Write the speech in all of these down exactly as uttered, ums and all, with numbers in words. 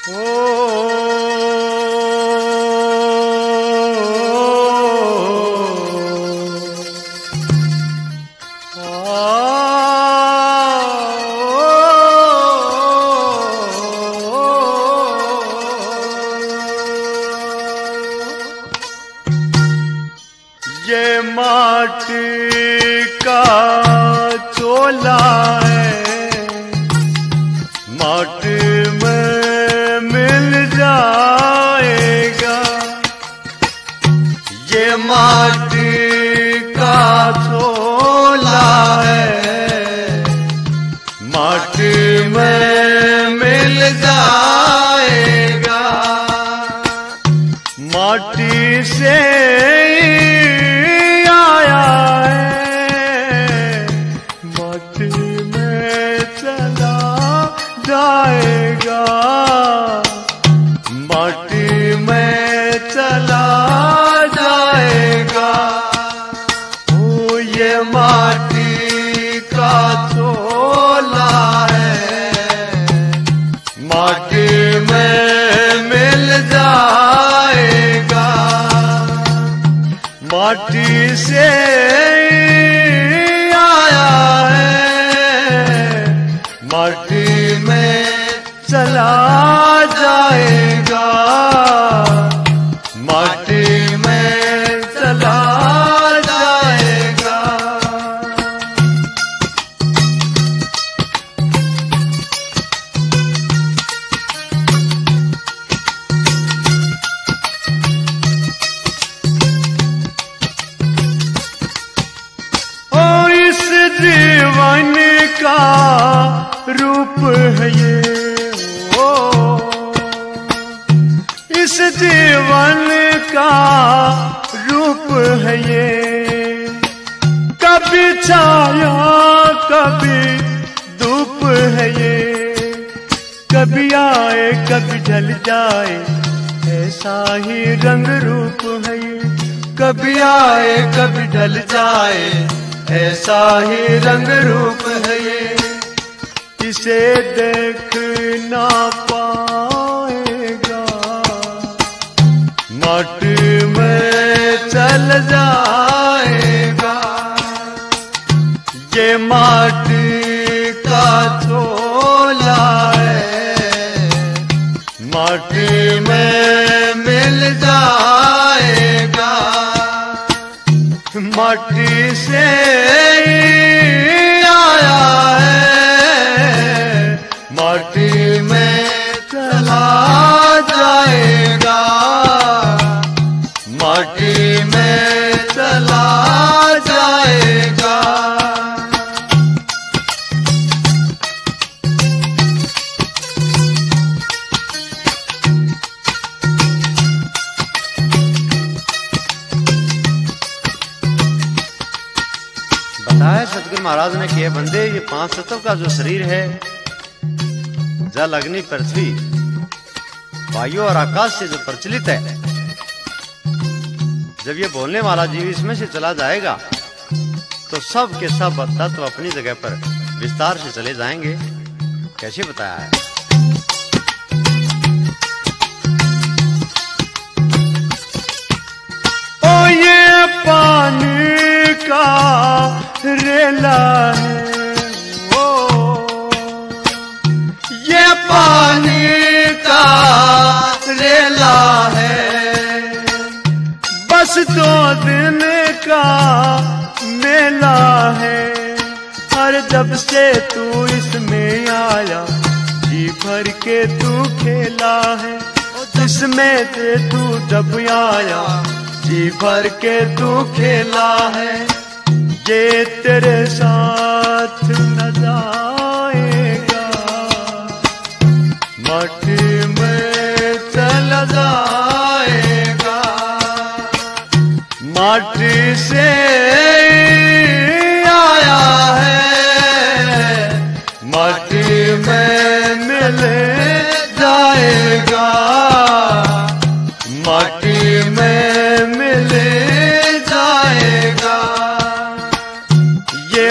ये माटी का चोला है, माटी में मिल जाएगा। ये माटी का चोला है, माटी में मिल जाएगा। माटी से जाएगा, माटी में चला जाएगा। ओ ये माटी का चोला है, माटी में मिल जाएगा। माटी से आया है, माटी में चला जाएगा। माटी में चला जाएगा। ओ इस जीवन का रूप है ये, इस जीवन का रूप है ये। कभी छाया कभी धूप है ये, कभी आए कभी ढल जाए, ऐसा ही रंग रूप है ये। कभी आए कभी ढल जाए, ऐसा ही रंग रूप है ये। इसे देख ना पाएगा, माटी में चल जाएगा। ये माटी का चोला है, माटी में मिल जाएगा। माटी से आया है, माटी में चला जाएगा। माटी में चला जाएगा। बताया सतगुरु महाराज ने कि बंदे, ये पांच तत्व का जो शरीर है, जल अग्नि पृथ्वी वायु और आकाश से जो प्रचलित है, जब ये बोलने वाला जीव इसमें से चला जाएगा तो सब के सब तत्व अपनी जगह पर विस्तार से चले जाएंगे। कैसे बताया है? ओ ये पानी का रेला है, ओ ये पानी का रेला है। बस दो दिन का मेला है, हर जब से तू इसमें आया, जी भर के तू खेला है। जिसमें से तू जब आया, जी भर के तू खेला है। ये तेरे साथ न जाएगा, माटी में चला जाएगा। माटी से आया है, माटी में मिल जाएगा। माटी में मिल जाएगा। ये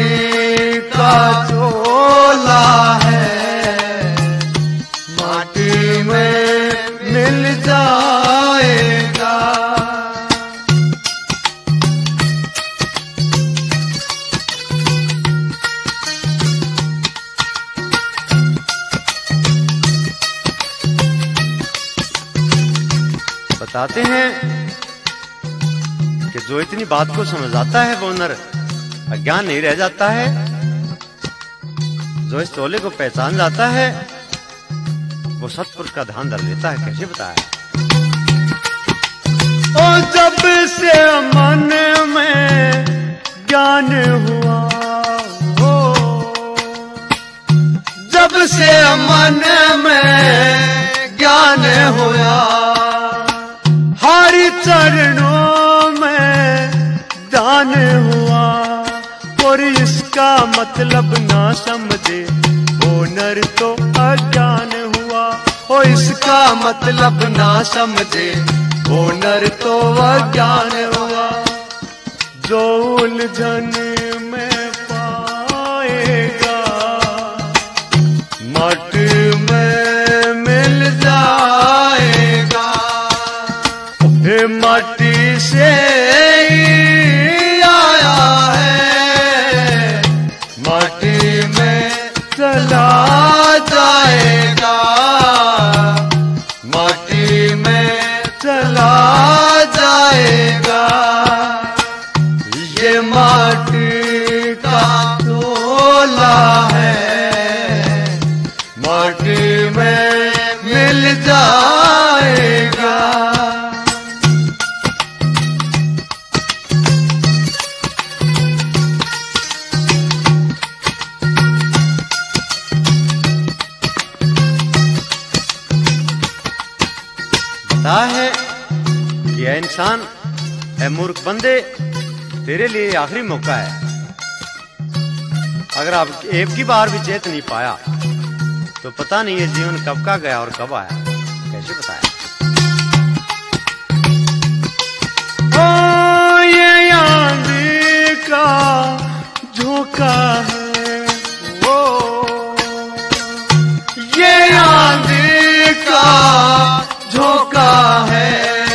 माटी का चोला है, माटी मिल जाएगा। बताते हैं कि जो इतनी बात को समझ आता है वो नर अज्ञान नहीं रह जाता है। जो इस तोले को पहचान जाता है वो सतपुरुष का ध्यान धर लेता है। कैसे बताया? ओ जब से मन में ज्ञान हुआ, ओ जब से मन में ज्ञान हुआ, हरि चरणों में दान हुआ, और इसका मतलब ना समझे वो नर तो अज्ञान हुआ। ओ इसका मतलब ना समझे वो नर तो अज्ञान हुआ। जो उलझन में पाएगा मट में मिल जाएगा। हे माटी से ही आया है, माटी में चला जाएगा, माटी में चला जाएगा। ये माटी का तोला है, माटी में मिल जाएगा। है कि यह इंसान है मूर्ख बंदे, तेरे लिए आखिरी मौका है। अगर आप एक की बार भी चेत नहीं पाया तो पता नहीं ये जीवन कब का गया और कब आया। कैसे बताया? ओ ये आंधी का झोंका है, ओ ये आंधी का झोंका है,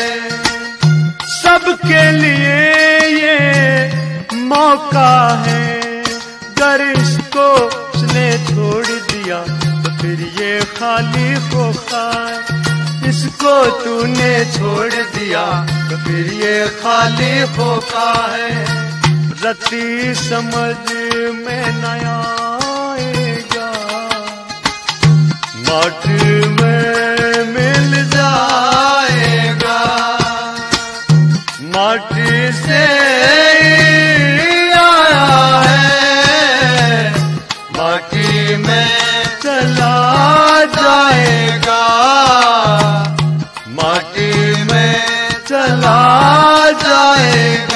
सबके लिए ये मौका है। अगर इसको उसने छोड़ दिया तो फिर ये खाली खोखा है। इसको तूने छोड़ दिया तो फिर ये खाली खोखा है। रत्ती समझ में न आएगा, माटी में मिल जाएगा, माटी से आया है, माटी में चला जाएगा, माटी में चला जाएगा।